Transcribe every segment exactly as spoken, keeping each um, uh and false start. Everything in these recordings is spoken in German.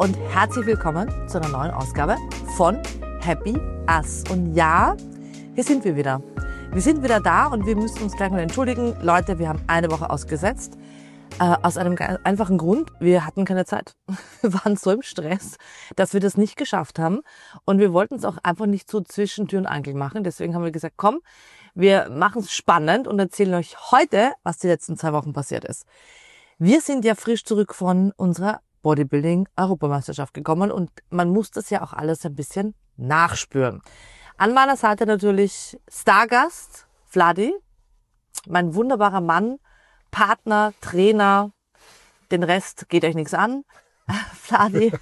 und herzlich willkommen zu einer neuen Ausgabe von Happy Us. Und ja, hier sind wir wieder. Wir sind wieder da und wir müssen uns gleich mal entschuldigen. Leute, wir haben eine Woche ausgesetzt. Äh, aus einem einfachen Grund, wir hatten keine Zeit. Wir waren so im Stress, dass wir das nicht geschafft haben. Und wir wollten es auch einfach nicht so zwischen Tür und Angel machen. Deswegen haben wir gesagt, komm, wir machen es spannend und erzählen euch heute, was die letzten zwei Wochen passiert ist. Wir sind ja frisch zurück von unserer Bodybuilding-Europameisterschaft gekommen und man muss das ja auch alles ein bisschen nachspüren. An meiner Seite natürlich Stargast, Vladi, mein wunderbarer Mann, Partner, Trainer, den Rest geht euch nichts an. Vladi,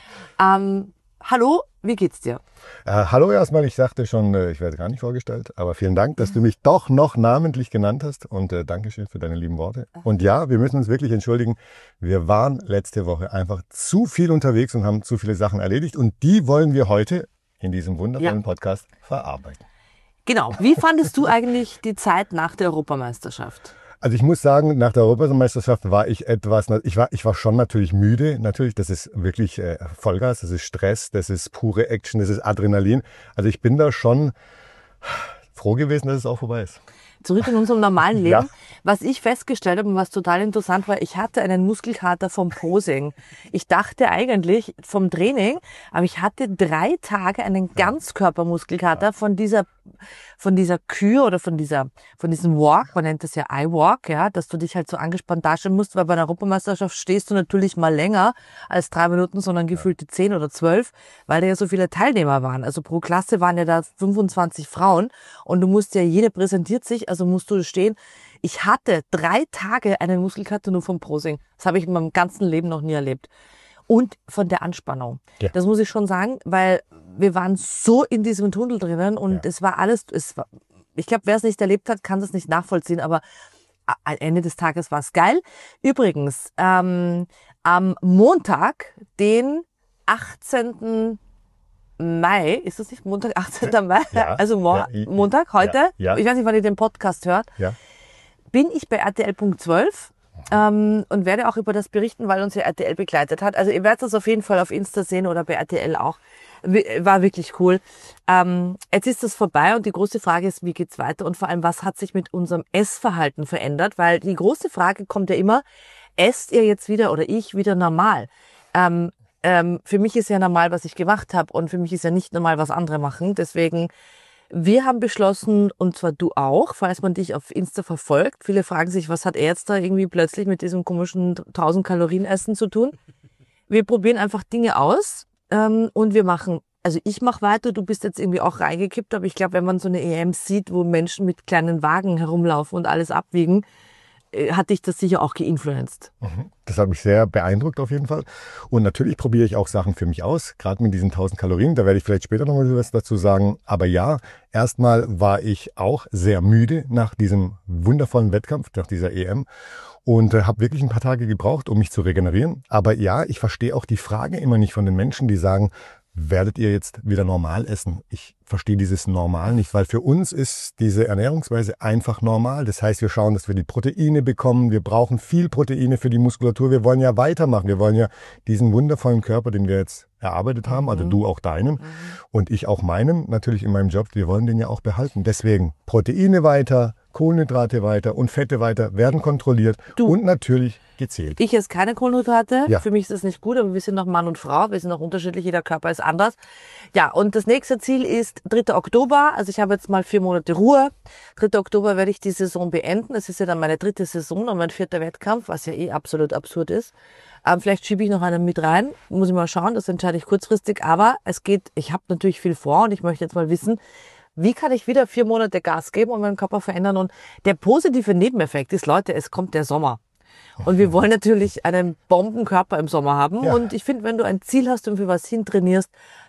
ähm, hallo, wie geht's dir? Äh, hallo erstmal, ich sagte schon, äh, ich werde gar nicht vorgestellt, aber vielen Dank, dass du mich doch noch namentlich genannt hast und äh, Dankeschön für deine lieben Worte. Und ja, wir müssen uns wirklich entschuldigen, wir waren letzte Woche einfach zu viel unterwegs und haben zu viele Sachen erledigt und die wollen wir heute in diesem wundervollen ja. Podcast verarbeiten. Genau, wie fandest du eigentlich die Zeit nach der Europameisterschaft? Also ich muss sagen, nach der Europameisterschaft war ich etwas, ich war, ich war schon natürlich müde. Natürlich, das ist wirklich äh, Vollgas, das ist Stress, das ist pure Action, das ist Adrenalin. Also ich bin da schon froh gewesen, dass es auch vorbei ist. Zurück in unserem normalen Leben. Ja. Was ich festgestellt habe und was total interessant war, ich hatte einen Muskelkater vom Posing. Ich dachte eigentlich vom Training, aber ich hatte drei Tage einen Ganzkörpermuskelkater von dieser, von dieser Kür oder von dieser, von diesem Walk. Man nennt das ja I-Walk, ja, dass du dich halt so angespannt darstellen musst, weil bei einer Europameisterschaft stehst du natürlich mal länger als drei Minuten, sondern gefühlte zehn oder zwölf, weil da ja so viele Teilnehmer waren. Also pro Klasse waren ja da fünfundzwanzig Frauen und du musst ja, jede präsentiert sich, also musst du stehen. Ich hatte drei Tage einen Muskelkater nur vom Posing. Das habe ich in meinem ganzen Leben noch nie erlebt. Und von der Anspannung. Ja. Das muss ich schon sagen, weil wir waren so in diesem Tunnel drinnen und ja. es war alles, es war, ich glaube, wer es nicht erlebt hat, kann das nicht nachvollziehen, aber am Ende des Tages war es geil. Übrigens, ähm, am Montag, den achtzehnten Mai, ist das nicht Montag, achtzehnten Mai? Ja, also Mo- ja, ich, Montag, heute, ja, ja. Ich weiß nicht, wann ihr den Podcast hört, ja. bin ich bei R T L Punkt zwölf ähm, und werde auch über das berichten, weil uns ja R T L begleitet hat. Also ihr werdet das auf jeden Fall auf Insta sehen oder bei R T L auch. War wirklich cool. Ähm, jetzt ist das vorbei und die große Frage ist, wie geht's weiter und vor allem, was hat sich mit unserem Essverhalten verändert? Weil die große Frage kommt ja immer, esst ihr jetzt wieder oder ich wieder normal? Ähm, Ähm, für mich ist ja normal, was ich gemacht habe und für mich ist ja nicht normal, was andere machen. Deswegen, wir haben beschlossen, und zwar du auch, falls man dich auf Insta verfolgt. Viele fragen sich, was hat er jetzt da irgendwie plötzlich mit diesem komischen tausend Kalorien Essen zu tun? Wir probieren einfach Dinge aus ähm, und wir machen, also ich mache weiter, du bist jetzt irgendwie auch reingekippt, aber ich glaube, wenn man so eine E M sieht, wo Menschen mit kleinen Wagen herumlaufen und alles abwiegen, hat dich das sicher auch geinfluenced. Das hat mich sehr beeindruckt auf jeden Fall. Und natürlich probiere ich auch Sachen für mich aus, gerade mit diesen tausend Kalorien. Da werde ich vielleicht später noch mal was dazu sagen. Aber ja, erstmal war ich auch sehr müde nach diesem wundervollen Wettkampf, nach dieser E M. Und äh, habe wirklich ein paar Tage gebraucht, um mich zu regenerieren. Aber ja, ich verstehe auch die Frage immer nicht von den Menschen, die sagen, werdet ihr jetzt wieder normal essen? Ich verstehe dieses Normal nicht, weil für uns ist diese Ernährungsweise einfach normal. Das heißt, wir schauen, dass wir die Proteine bekommen. Wir brauchen viel Proteine für die Muskulatur. Wir wollen ja weitermachen. Wir wollen ja diesen wundervollen Körper, den wir jetzt erarbeitet haben, mhm. also du auch deinen mhm. und ich auch meinen, natürlich in meinem Job, wir wollen den ja auch behalten. Deswegen Proteine weiter, Kohlenhydrate weiter und Fette weiter werden kontrolliert du. und natürlich gezählt. Ich esse keine Kohlenhydrate. Ja. Für mich ist das nicht gut, aber wir sind noch Mann und Frau. Wir sind noch unterschiedlich. Jeder Körper ist anders. Ja, und das nächste Ziel ist dritter Oktober. Also ich habe jetzt mal vier Monate Ruhe. dritter Oktober werde ich die Saison beenden. Es ist ja dann meine dritte Saison und mein vierter Wettkampf, was ja eh absolut absurd ist. Ähm, vielleicht schiebe ich noch einen mit rein. Muss ich mal schauen. Das entscheide ich kurzfristig. Aber es geht, ich habe natürlich viel vor und ich möchte jetzt mal wissen, wie kann ich wieder vier Monate Gas geben und meinen Körper verändern? Und der positive Nebeneffekt ist, Leute, es kommt der Sommer. Und wir wollen natürlich einen Bombenkörper im Sommer haben. Ja. Und ich finde, wenn du ein Ziel hast und für was hintrainierst,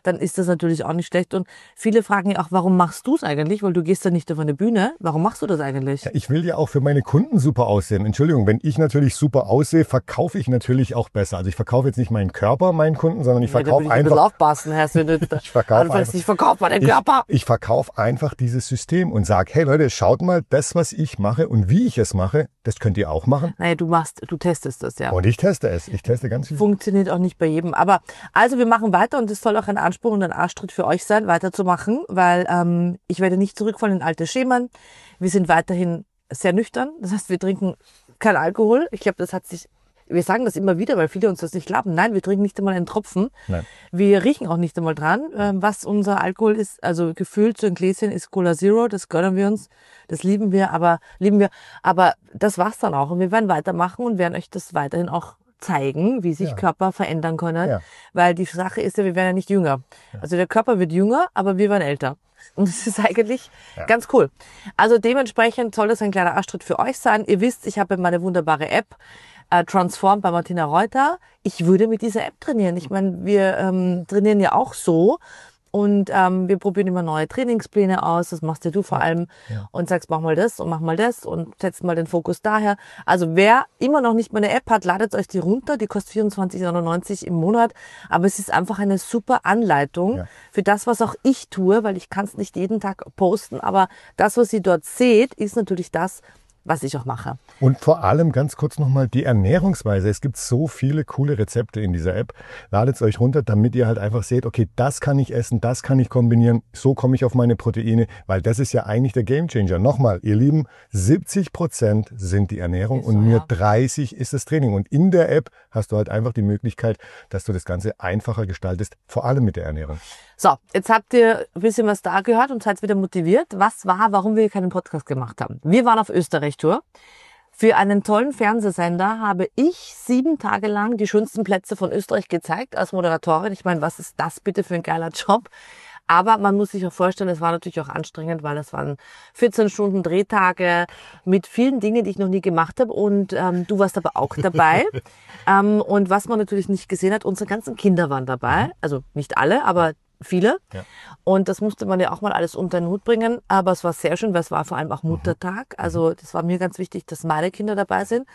dann ist das natürlich auch nicht schlecht. Und viele fragen ja auch, warum machst du es eigentlich? Weil du gehst ja nicht auf eine Bühne. Warum machst du das eigentlich? Ja, ich will ja auch für meine Kunden super aussehen. Entschuldigung, wenn ich natürlich super aussehe, verkaufe ich natürlich auch besser. Also ich verkaufe jetzt nicht meinen Körper meinen Kunden, sondern ich verkaufe ja, da einfach... Ich aufpassen, Herr ich verkaufe einfach, ich verkaufe meinen Körper. Ich, ich verkaufe einfach dieses System und sage, hey Leute, schaut mal, das, was ich mache und wie ich es mache, das könnt ihr auch machen. Naja, du machst, du testest das, ja. Und ich teste es. Ich teste ganz viel. Funktioniert auch nicht bei jedem. Aber also wir machen weiter und es soll auch ein Anspruch und ein Arschtritt für euch sein, weiterzumachen, weil ähm, ich werde nicht zurückfallen in alte Schemen. Wir sind weiterhin sehr nüchtern. Das heißt, wir trinken kein Alkohol. Ich glaube, das hat sich... Wir sagen das immer wieder, weil viele uns das nicht glauben. Nein, wir trinken nicht einmal einen Tropfen. Nein. Wir riechen auch nicht einmal dran. Was unser Alkohol ist, also gefüllt so ein Gläschen, ist Cola Zero. Das gönnen wir uns. Das lieben wir, aber lieben wir. Aber das war's dann auch. Und wir werden weitermachen und werden euch das weiterhin auch zeigen, wie sich ja. Körper verändern können. Ja. Weil die Sache ist ja, wir werden ja nicht jünger. Ja. Also der Körper wird jünger, aber wir werden älter. Und das ist eigentlich ja. ganz cool. Also dementsprechend soll das ein kleiner Arschtritt für euch sein. Ihr wisst, ich habe meine wunderbare App äh, Transform bei Martina Reuter. Ich würde mit dieser App trainieren. Ich meine, wir ähm, trainieren ja auch so. Und ähm, wir probieren immer neue Trainingspläne aus. Das machst ja du vor allem. Ja. Und sagst, mach mal das und mach mal das und setzt mal den Fokus daher. Also wer immer noch nicht meine App hat, ladet euch die runter. Die kostet vierundzwanzig neunundneunzig im Monat. Aber es ist einfach eine super Anleitung ja. für das, was auch ich tue, weil ich kann es nicht jeden Tag posten. Aber das, was ihr dort seht, ist natürlich das, was ich auch mache. Und vor allem ganz kurz nochmal die Ernährungsweise. Es gibt so viele coole Rezepte in dieser App. Ladet es euch runter, damit ihr halt einfach seht, okay, das kann ich essen, das kann ich kombinieren, so komme ich auf meine Proteine, weil das ist ja eigentlich der Gamechanger. Nochmal, ihr Lieben, siebzig Prozent sind die Ernährung so, und nur ja. dreißig ist das Training. Und in der App hast du halt einfach die Möglichkeit, dass du das Ganze einfacher gestaltest, vor allem mit der Ernährung. So, jetzt habt ihr ein bisschen was da gehört und seid wieder motiviert. Was war, warum wir keinen Podcast gemacht haben? Wir waren auf Österreich-Tour. Für einen tollen Fernsehsender habe ich sieben Tage lang die schönsten Plätze von Österreich gezeigt als Moderatorin. Ich meine, was ist das bitte für ein geiler Job? Aber man muss sich auch vorstellen, es war natürlich auch anstrengend, weil das waren vierzehn Stunden Drehtage mit vielen Dingen, die ich noch nie gemacht habe. Und ähm, du warst aber auch dabei. ähm, und was man natürlich nicht gesehen hat, unsere ganzen Kinder waren dabei. Also nicht alle, aber viele. Ja. Und das musste man ja auch mal alles unter den Hut bringen. Aber es war sehr schön, weil es war vor allem auch Muttertag. Also das war mir ganz wichtig, dass meine Kinder dabei sind.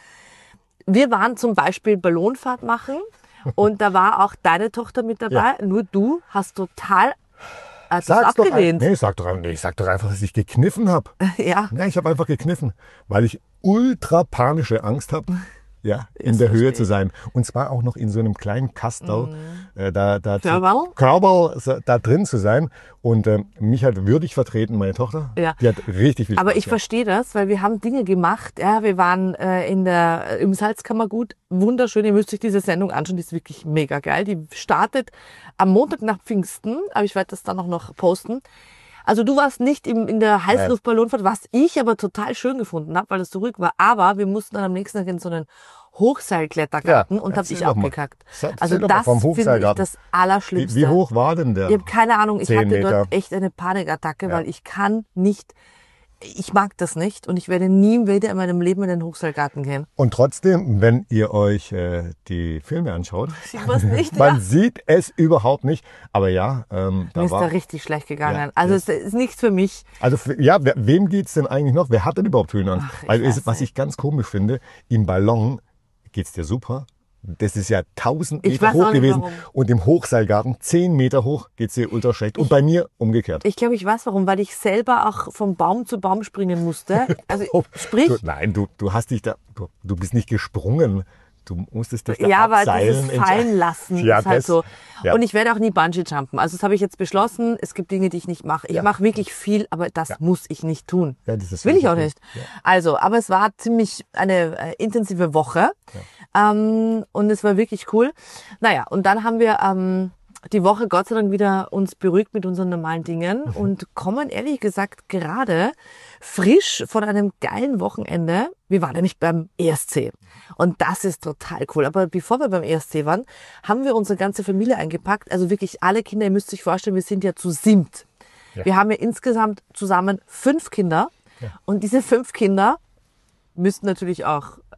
Wir waren zum Beispiel Ballonfahrt machen und da war auch deine Tochter mit dabei. Ja. Nur du hast total äh, das abgelehnt. Doch, nee, sag doch, nee, sag doch einfach, dass ich gekniffen habe. Ja. Nee, ich habe einfach gekniffen, weil ich ultra panische Angst habe. Ja, in der Höhe zu sein. Und zwar auch noch in so einem kleinen Kastel, mm. äh, da, da, Körperl? Körperl, da drin zu sein. Und äh, mich hat würdig vertreten, meine Tochter. Ja. Die hat richtig viel Spaß Aber ich gehabt. verstehe das, weil wir haben Dinge gemacht. Ja, wir waren äh, in der, im Salzkammergut. Wunderschön. Ihr müsst euch diese Sendung anschauen. Die ist wirklich mega geil. Die startet am Montag nach Pfingsten. Aber ich werde das dann auch noch posten. Also du warst nicht im, in der Heißluftballonfahrt, was ich aber total schön gefunden habe, weil das zurück war. Aber wir mussten dann am nächsten Tag in so einen Hochseilklettergarten ja, und habe ich abgekackt. Also das finde ich das Allerschlimmste. Wie, wie hoch war denn der? Ich habe keine Ahnung. Ich hatte Meter. dort echt eine Panikattacke, ja. weil ich kann nicht... Ich mag das nicht und ich werde nie wieder in meinem Leben in den Hochseilgarten gehen. Und trotzdem, wenn ihr euch äh, die Filme anschaut, sieht man's nicht, man ja. sieht es überhaupt nicht. Aber ja, ähm, da mir ist war, da richtig schlecht gegangen. Ja, also es ist nichts für mich. Also für, ja, wer, wem geht's denn eigentlich noch? Wer hat denn überhaupt Höhenangst? Ach, ich also ist, was nicht. ich ganz komisch finde, im Ballon geht's dir super. Das ist ja tausend Meter hoch gewesen. Warum. Und im Hochseilgarten zehn Meter hoch geht's dir ultra schlecht. Und ich, bei mir umgekehrt. Ich glaube, ich weiß warum, weil ich selber auch vom Baum zu Baum springen musste. Also sprich. Du, nein, du, du hast dich da, du, du bist nicht gesprungen. Du musstest dich da ja, aber abseilen. dieses Fallen lassen ja, ist halt das, so. Ja. Und ich werde auch nie Bungee-Jumpen. Also das habe ich jetzt beschlossen. Es gibt Dinge, die ich nicht mache. Ich ja. mache wirklich viel, aber das ja. muss ich nicht tun. Ja, das ist will ich auch cool. nicht. Ja. Also, aber es war ziemlich eine äh, intensive Woche. Ja. Ähm, und es war wirklich cool. Naja, und dann haben wir ähm, die Woche Gott sei Dank wieder uns beruhigt mit unseren normalen Dingen und kommen ehrlich gesagt gerade frisch von einem geilen Wochenende. Wir waren nämlich beim E S C und das ist total cool. Aber bevor wir beim E S C waren, haben wir unsere ganze Familie eingepackt. Also wirklich alle Kinder, ihr müsst euch vorstellen, wir sind ja zu siebt. Ja. Wir haben ja insgesamt zusammen fünf Kinder ja. und diese fünf Kinder müssten natürlich auch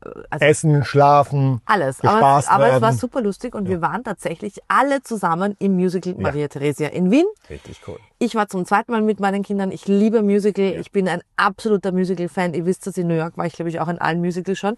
also Essen, schlafen, alles. Aber, gespaßt aber es war werden. super lustig und wir waren tatsächlich alle zusammen im Musical Maria Theresia in Wien. Richtig cool. Ich war zum zweiten Mal mit meinen Kindern. Ich liebe Musical. Ich bin ein absoluter Musical-Fan. Ihr wisst, dass in New York war ich, glaube ich, auch in allen Musicals schon.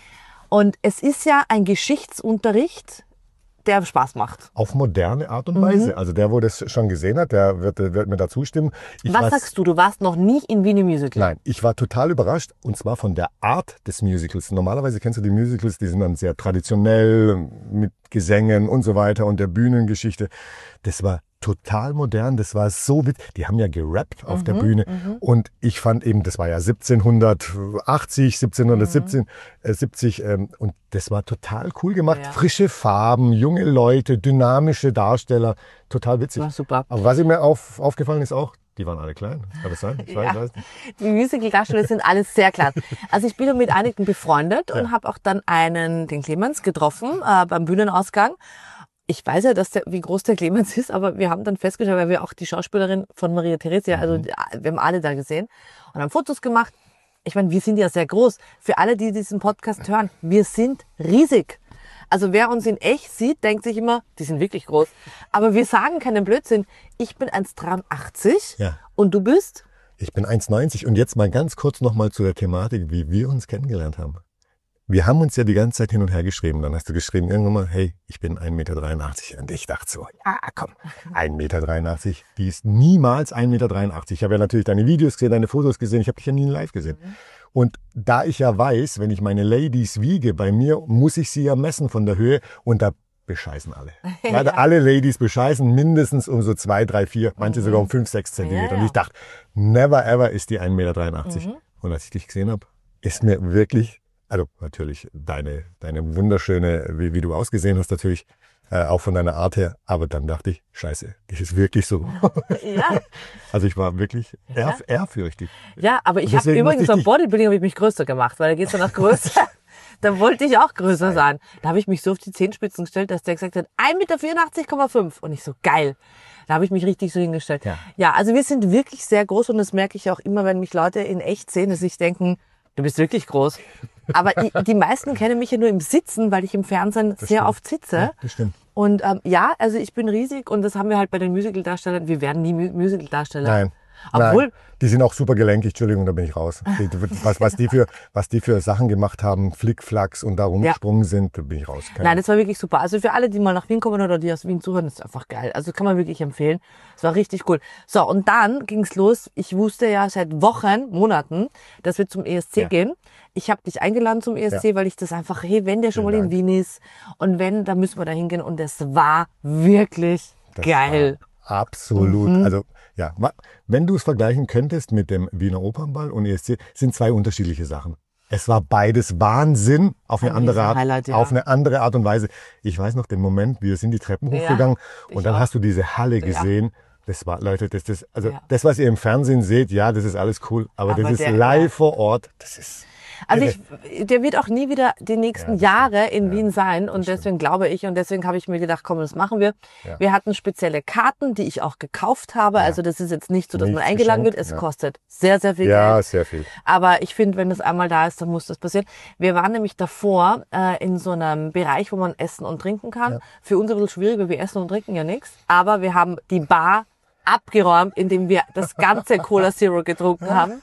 Und es ist ja ein Geschichtsunterricht, der Spaß macht. Auf moderne Art und Weise. Mhm. Also der, wo das schon gesehen hat, der wird, wird mir dazu stimmen. Ich Was war- sagst du? Du warst noch nie in Wien im Musical? Nein, ich war total überrascht und zwar von der Art des Musicals. Normalerweise kennst du die Musicals, die sind dann sehr traditionell mit Gesängen und so weiter und der Bühnengeschichte. Das war total modern, das war so witzig. Die haben ja gerappt auf Mhm, der Bühne und ich fand eben, das war ja siebzehnhundertachtzig, siebzehnhundertsiebzig äh, siebzig, ähm, und das war total cool gemacht. Ja. Frische Farben, junge Leute, dynamische Darsteller, total witzig. War super. Aber was mir auf, aufgefallen ist auch, die waren alle klein. Kann das sein? Ich weiß, Ja. weiß nicht. Die Musical-Darsteller sind alles sehr klein. Also ich bin ja mit einigen befreundet und habe auch dann einen, den Clemens, getroffen äh, beim Bühnenausgang. Ich weiß ja, dass der, wie groß der Clemens ist, aber wir haben dann festgestellt, weil wir auch die Schauspielerin von Maria Theresia, also die- wir haben alle da gesehen und haben Fotos gemacht. Ich meine, wir sind ja sehr groß. Für alle, die diesen Podcast hören, wir sind riesig. Also wer uns in echt sieht, denkt sich immer, die sind wirklich groß. Aber wir sagen keinen Blödsinn. Ich bin eins Komma dreiundachtzig Ja. und du bist? Ich bin eins Komma neunzig und jetzt mal ganz kurz nochmal zu der Thematik, wie wir uns kennengelernt haben. Wir haben uns ja die ganze Zeit hin und her geschrieben. Dann hast du geschrieben irgendwann mal, hey, ich bin eins Komma dreiundachtzig Meter. Und ich dachte so, ja komm, eins Komma dreiundachtzig Meter. Die ist niemals eins Komma dreiundachtzig Meter. Ich habe ja natürlich deine Videos gesehen, deine Fotos gesehen. Ich habe dich ja nie live gesehen. Und da ich ja weiß, wenn ich meine Ladies wiege, bei mir muss ich sie ja messen von der Höhe und da bescheißen alle. Leider Ja. alle Ladies bescheißen mindestens um so zwei, drei, vier, manche sogar um fünf, sechs Zentimeter. Ja, ja. Und ich dachte, never ever ist die eins Komma dreiundachtzig Meter. Und als ich dich gesehen habe, ist mir wirklich, also natürlich deine, deine wunderschöne, wie, wie du ausgesehen hast natürlich, äh, auch von deiner Art her, aber dann dachte ich, scheiße, das ist wirklich so. Ja. Also ich war wirklich Ja. ehrf ehrfürchtig. Ja, aber ich habe Deswegen übrigens musste ich beim dich- Bodybuilding habe ich mich größer gemacht, weil da geht's ja noch größer. Da wollte ich auch größer sein. Da habe ich mich so auf die Zehenspitzen gestellt, dass der gesagt hat, eins Komma vierundachtzig Komma fünf. Und ich so, geil. Da habe ich mich richtig so hingestellt. Ja. ja, also wir sind wirklich sehr groß und das merke ich auch immer, wenn mich Leute in echt sehen, dass sich denken, du bist wirklich groß. Aber i- die meisten kennen mich ja nur im Sitzen, weil ich im Fernsehen sehr stimmt. oft sitze. Ja, das stimmt. Und ähm, ja, also ich bin riesig und das haben wir halt bei den Musical-Darstellern. Wir werden nie Mu- Musical-Darsteller. Nein. Obwohl, Nein, die sind auch super gelenkig, Entschuldigung, da bin ich raus. Die, was, was, die für, was die für Sachen gemacht haben, Flickflacks und da rumgesprungen sind, da bin ich raus. Keine nein, das war wirklich super. Also für alle, die mal nach Wien kommen oder die aus Wien zuhören, das ist einfach geil. Also kann man wirklich empfehlen. Es war richtig cool. So, und dann ging's los. Ich wusste ja seit Wochen, Monaten, dass wir zum E S C Ja. gehen. Ich habe dich eingeladen zum E S C, weil ich das einfach, hey, wenn der schon Vielen mal in Wien ist und wenn, dann müssen wir da hingehen. Und es war wirklich Das geil. war absolut. Mhm. Also, ja, ma- wenn du es vergleichen könntest mit dem Wiener Opernball und E S C, sind zwei unterschiedliche Sachen. Es war beides Wahnsinn auf eine Ein andere Art, Riesenhighlight, ja. auf eine andere Art und Weise. Ich weiß noch den Moment, wir sind die Treppen Ja, hochgegangen ich und dann auch. hast du diese Halle Ja. gesehen. Das war, Leute, das, das, also, Ja. das, was ihr im Fernsehen seht, ja, das ist alles cool, aber, Aber das ist der- live ja. vor Ort, das ist, Also irre. ich, der wird auch nie wieder die nächsten Ja, das Jahre in Ja, Wien sein und deswegen glaube ich und deswegen habe ich mir gedacht, komm, das machen wir. Ja. Wir hatten spezielle Karten, die ich auch gekauft habe. Also das ist jetzt nicht so, dass man Nichts eingeladen wird. geschenkt, Es ja. kostet sehr, sehr viel ja, Geld. sehr viel. Aber ich finde, wenn das einmal da ist, dann muss das passieren. Wir waren nämlich davor äh, in so einem Bereich, wo man essen und trinken kann. Für uns ein bisschen schwierig, weil wir essen und trinken ja nichts. Aber wir haben die Bar abgeräumt, indem wir das ganze Cola Zero getrunken haben.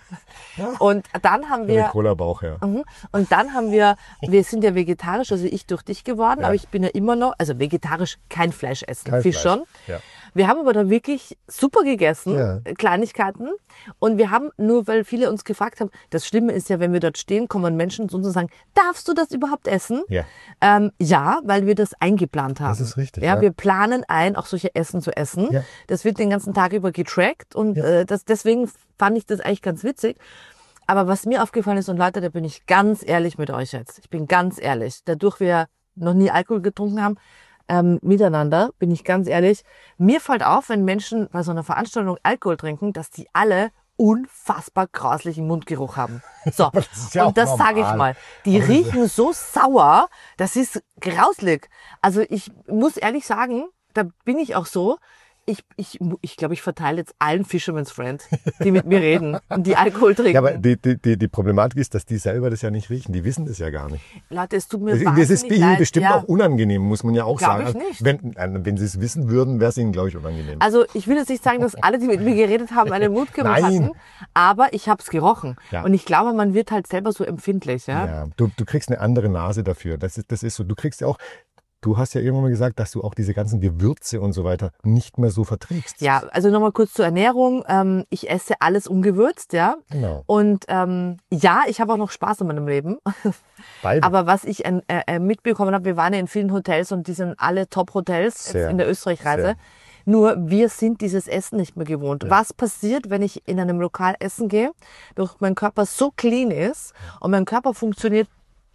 Und dann haben Der wir Cola-Bauch, ja. Mhm. Und dann haben wir, wir sind ja vegetarisch, also ich durch dich geworden, Ja. aber ich bin ja immer noch, also vegetarisch kein Fleisch essen, Kein Fisch Fleisch. schon. Ja. Wir haben aber da wirklich super gegessen, Ja. Kleinigkeiten. Und wir haben, nur weil viele uns gefragt haben, das Schlimme ist ja, wenn wir dort stehen, kommen Menschen zu uns und sagen, darfst du das überhaupt essen? Ja. Ähm, ja, weil wir das eingeplant haben. Das ist richtig, Ja, ja. wir planen ein, auch solche Essen zu essen. Ja. Das wird den ganzen Tag über getrackt und Ja. äh, das, deswegen fand ich das eigentlich ganz witzig. Aber was mir aufgefallen ist, und Leute, da bin ich ganz ehrlich mit euch jetzt. Ich bin ganz ehrlich. Dadurch wir noch nie Alkohol getrunken haben, ähm, miteinander, bin ich ganz ehrlich. Mir fällt auf, wenn Menschen bei so einer Veranstaltung Alkohol trinken, dass die alle unfassbar grauslichen Mundgeruch haben. So, das ist ja auch und das sage ich normal. mal. Die riechen so sauer, das ist grauslig. Also ich muss ehrlich sagen, da bin ich auch so, ich, ich, ich glaube, ich verteile jetzt allen Fisherman's Friends, die mit mir reden und die Alkohol trinken. Ja, aber die, die, die, die Problematik ist, dass die selber das ja nicht riechen. Die wissen das ja gar nicht. Leute, es tut mir Das, wahnsinnig das ist ihnen leid. bestimmt ja. auch unangenehm, muss man ja auch Glaub sagen. ich nicht. Wenn, wenn sie es wissen würden, wäre es ihnen, glaube ich, unangenehm. Also ich will jetzt nicht sagen, dass alle, die mit mir geredet haben, einen Mundgeruch Nein. hatten, aber ich habe es gerochen. Ja. Und ich glaube, man wird halt selber so empfindlich. Ja? Ja, du, du kriegst eine andere Nase dafür. Das ist, das ist so. Du kriegst ja auch, du hast ja irgendwann mal gesagt, dass du auch diese ganzen Gewürze und so weiter nicht mehr so verträgst. Ja, also nochmal kurz zur Ernährung. Ähm, ich esse alles ungewürzt, ja. Genau. Und ähm, ja, ich habe auch noch Spaß in meinem Leben. Beide. Aber was ich äh, äh, mitbekommen habe, wir waren ja in vielen Hotels und die sind alle Top-Hotels Sehr, in der Österreich-Reise. sehr. Nur wir sind dieses Essen nicht mehr gewohnt. Ja. Was passiert, wenn ich in einem Lokal essen gehe, durch mein Körper so clean ist und mein Körper funktioniert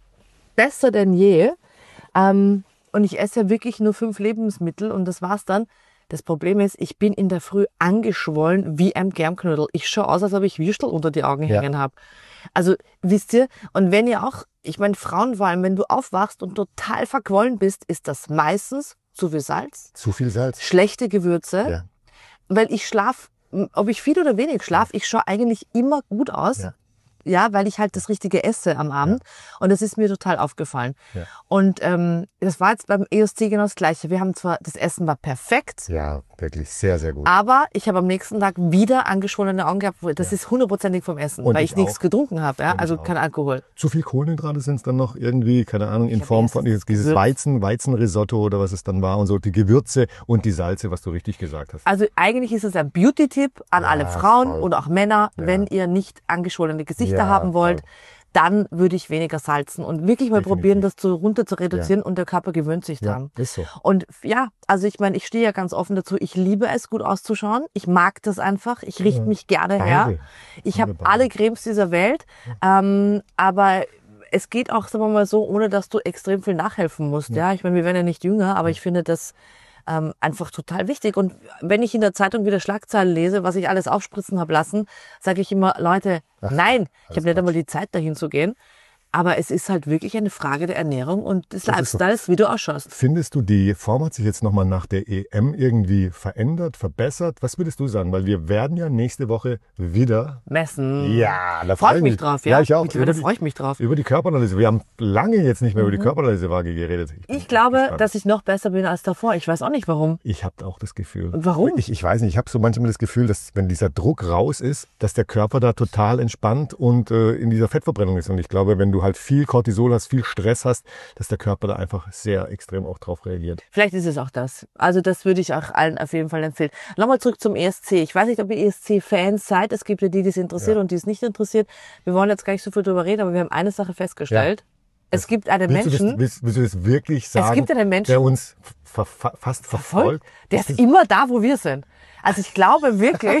besser denn je, ähm, und ich esse ja wirklich nur fünf Lebensmittel und das war's dann. Das Problem ist, ich bin in der Früh angeschwollen wie ein Germknödel. Ich schaue aus, als ob ich Würstel unter die Augen Ja. hängen habe. Also wisst ihr, und wenn ihr auch, ich meine Frauen vor allem, wenn du aufwachst und total verquollen bist, ist das meistens zu viel Salz, Zu viel Salz. schlechte Gewürze, Ja. weil ich schlaf, ob ich viel oder wenig schlaf, ich schaue eigentlich immer gut aus. Ja. Ja, weil ich halt das Richtige esse am Abend. Und das ist mir total aufgefallen. Ja. Und ähm, das war jetzt beim E S C genau das Gleiche. Wir haben zwar, das Essen war perfekt, Ja, wirklich sehr, sehr gut. aber ich habe am nächsten Tag wieder angeschwollene Augen gehabt. Das ist hundertprozentig vom Essen, Und weil ich ich, nichts auch. getrunken habe. Ja? Und ich Also auch. kein Alkohol. Zu viel Kohlenhydrate sind es dann noch irgendwie, keine Ahnung, in hab Form erst von dieses, dieses Gewürz- Weizen, Weizenrisotto oder was es dann war und so, die Gewürze und die Salze, was du richtig gesagt hast. Also eigentlich ist es ein Beauty-Tipp an Ja, alle Frauen voll. und auch Männer, Ja. wenn ihr nicht angeschwollene Gesichter Ja, haben wollt, voll. dann würde ich weniger salzen und wirklich mal Definitiv. probieren, das zu, runter zu reduzieren und der Körper gewöhnt sich Ja, dran. ist so. Und ja, also ich meine, ich stehe ja ganz offen dazu. Ich liebe es, gut auszuschauen. Ich mag das einfach. Ich richte mich gerne her. Beide. Ich habe Wunderbar. alle Cremes dieser Welt. Ähm, aber es geht auch, sagen wir mal so, ohne dass du extrem viel nachhelfen musst. Ja, ich meine, wir werden ja nicht jünger, aber ich finde das ähm, einfach total wichtig. Und wenn ich in der Zeitung wieder Schlagzeilen lese, was ich alles aufspritzen habe lassen, sage ich immer, Leute, nein, ich habe nicht einmal die Zeit, dahin zu gehen. Aber es ist halt wirklich eine Frage der Ernährung und des ist so. Lifestyles, wie du ausschaust. Findest du, die Form hat sich jetzt nochmal nach der E M irgendwie verändert, verbessert? Was würdest du sagen? Weil wir werden ja nächste Woche wieder... Messen. Ja, da Freue ich mich drauf, ja. Ja, ich auch. Mittlerweile Über die- freue ich mich drauf. Über die Körperanalyse. Wir haben lange jetzt nicht mehr über die Körperanalyse-Waage geredet. bin Ich glaube, gespannt. dass ich noch besser bin als davor. Ich weiß auch nicht warum. Ich habe auch das Gefühl. Und warum? Ich, ich weiß nicht, ich habe so manchmal das Gefühl, dass wenn dieser Druck raus ist, dass der Körper da total entspannt und äh, in dieser Fettverbrennung ist. Und ich glaube, wenn du halt viel Cortisol hast, viel Stress hast, dass der Körper da einfach sehr extrem auch drauf reagiert. Vielleicht ist es auch das. Also das würde ich auch allen auf jeden Fall empfehlen. Nochmal zurück zum E S C. Ich weiß nicht, ob ihr E S C-Fans seid. Es gibt ja die, die es interessiert Ja. und die es nicht interessiert. Wir wollen jetzt gar nicht so viel drüber reden, aber wir haben eine Sache festgestellt. Es gibt einen Willst du, Menschen, das, willst, willst du das wirklich sagen, gibt einen Menschen, der uns ver, ver, fast verfolgt? der ist immer da, wo wir sind. Also ich glaube wirklich,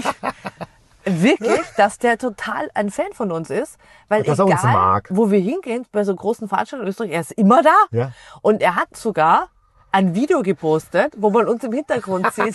wirklich, dass der total ein Fan von uns ist, weil Dass er egal, uns mag. wo wir hingehen, bei so großen Veranstaltungen in Österreich, er ist immer da. Ja. Und er hat sogar ein Video gepostet, wo man uns im Hintergrund sieht.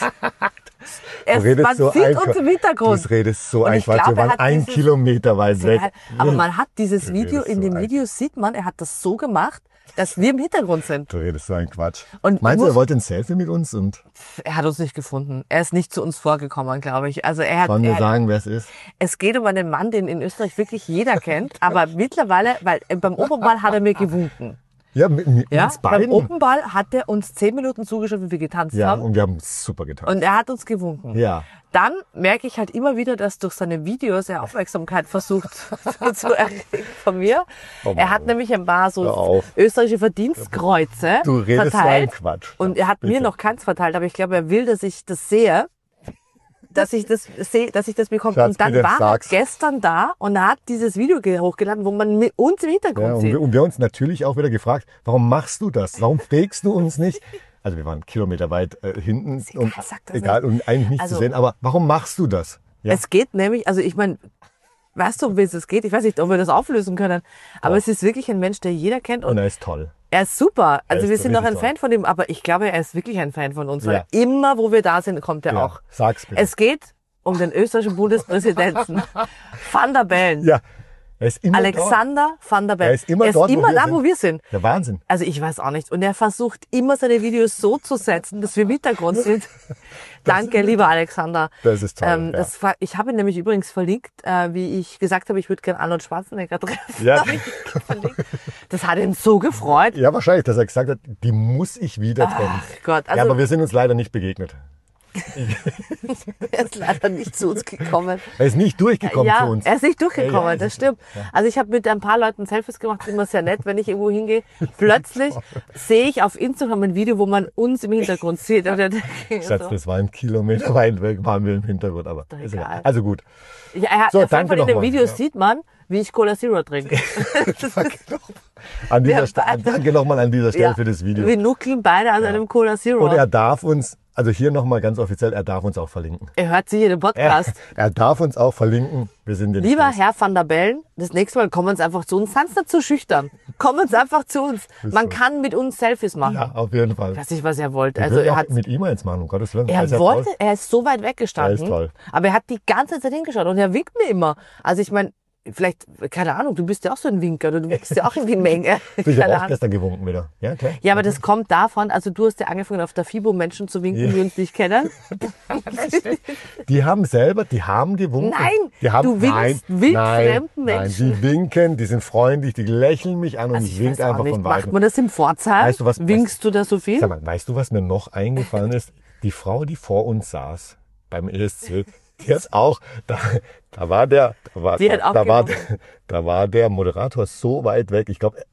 Er, Du redest man so sieht einfach. uns im Hintergrund. Du redest so Und ich einfach. glaube, Wir er waren hat ein dieses- Kilometer weit weg. Egal. Aber man hat dieses Du Video, redest in so dem einfach. Video sieht man, er hat das so gemacht, dass wir im Hintergrund sind. Du redest so ein Quatsch. Und Meinst du, muss- er wollte ein Selfie mit uns? Und Er hat uns nicht gefunden. Er ist nicht zu uns vorgekommen, glaube ich. Also er hat, wollen wir er, sagen, wer es ist? es geht um einen Mann, den in Österreich wirklich jeder kennt, aber mittlerweile, weil äh, beim Opernball hat er mir gewunken. Ja, mit, mit Ja, uns beim beiden. Opernball hat er uns zehn Minuten zugeschaut, wie wir getanzt Ja, haben. und wir haben super getan. Und er hat uns gewunken. Ja. Dann merke ich halt immer wieder, dass durch seine Videos er Aufmerksamkeit versucht zu erregen von mir. Oh er hat Mann. nämlich ein paar Hör so auf. österreichische Verdienstkreuze Du redest so ein verteilt. Quatsch. Und er hat Bitte. mir noch keins verteilt, aber ich glaube, er will, dass ich das sehe. Dass ich das sehe, dass ich das bekomme. Schatz, Und dann bitte war er sag's. gestern da und er hat dieses Video ge- hochgeladen, wo man mit uns im Hintergrund Ja, und, sieht. wir, und wir uns natürlich auch wieder gefragt, warum machst du das? Warum fegst du uns nicht? Also wir waren Kilometer weit äh, hinten egal, und sag das egal und eigentlich nicht Also- zu sehen. Aber warum machst du das? Ja. Es geht nämlich, also ich meine, weißt du, wie es geht? Ich weiß nicht, ob wir das auflösen können. Aber Doch. es ist wirklich ein Mensch, der jeder kennt und Und er ist toll. er ist super. Also ist wir sind auch ein richtig toll. Fan von ihm, aber ich glaube, er ist wirklich ein Fan von uns, weil Ja. immer, wo wir da sind, kommt er Ja, auch. sag's bitte. Es geht um den österreichischen Bundespräsidenten Van der Bellen. Ja, Er ist immer Alexander Van der Bellen. Er ist immer er ist dort, wo immer wir da, sind. wo wir sind. Der Wahnsinn. Also ich weiß auch nicht. Und er versucht immer seine Videos so zu setzen, dass wir im Hintergrund sind. Danke, lieber Alexander. Das ist toll. Ähm, ja. das war, ich habe ihn nämlich übrigens verlinkt, äh, wie ich gesagt habe, ich würde gerne Arnold Schwarzenegger treffen. Ja. Hab ich verlinkt. Das hat ihn so gefreut. ja, wahrscheinlich, dass er gesagt hat, die muss ich wieder treffen. Ach Gott, ja, also aber wir sind uns leider nicht begegnet. er ist leider nicht zu uns gekommen. Er ist nicht durchgekommen ja, zu uns. er ist nicht durchgekommen, Ja, ja, das stimmt. Also ich habe mit ein paar Leuten Selfies gemacht, das ist immer sehr nett, wenn ich irgendwo hingehe. Plötzlich sehe ich auf Instagram ein Video, wo man uns im Hintergrund sieht. Und dann denke ich Schatz, so, das war ein Kilometer weit weg, waren wir im Hintergrund, aber Doch ist egal. egal. Also gut. ja, er, So, auf jeden danke Fall in dem nochmal. Video Ja. sieht man, wie ich Cola Zero trinke. An dieser Wir Stelle, beide- danke nochmal an dieser Stelle Ja, für das Video. Wir nuckeln beide an einem Cola Zero. Und er darf uns, also hier nochmal ganz offiziell, er darf uns auch verlinken. er hört sich in den Er, Podcast. er darf uns auch verlinken. Wir sind den Lieber Herr Van der Bellen, das nächste Mal kommen Sie einfach zu uns. Seien Sie nicht zu schüchtern. Kommen Sie einfach zu uns. Man so. kann mit uns Selfies machen. Ja, auf jeden Fall. Ich weiß nicht, was er wollte. Wir Also würden er auch hat, mit ihm eins machen, um Gottes Willen. er ist ja wollte, toll. er ist so weit weggestanden. Er ist toll. Aber er hat die ganze Zeit hingeschaut und er winkt mir immer. Also ich meine, vielleicht, keine Ahnung, du bist ja auch so ein Winker, oder du winkst ja auch irgendwie eine Menge. Ich Keine habe auch Ahnung. gestern gewunken wieder. Ja, klar. Ja, aber das kommt davon, also du hast ja angefangen auf der FIBO Menschen zu winken, Ja. die uns nicht kennen. Die haben selber, die haben gewunken. Nein, die haben, du winkst nein, wildfremden nein, Menschen. Nein, die winken, die sind freundlich, die lächeln mich an und Also ich ich wink weiß auch einfach nicht, von macht weitem. man das im Pforzheim? Weißt du, was- Winkst du da so viel? Sag mal, weißt du, was mir noch eingefallen ist? Die Frau, die vor uns saß beim E S C, die hat auch, da, da war der, da war, Die hat auch da war, gewunken. da war der Moderator so weit weg. Ich glaube,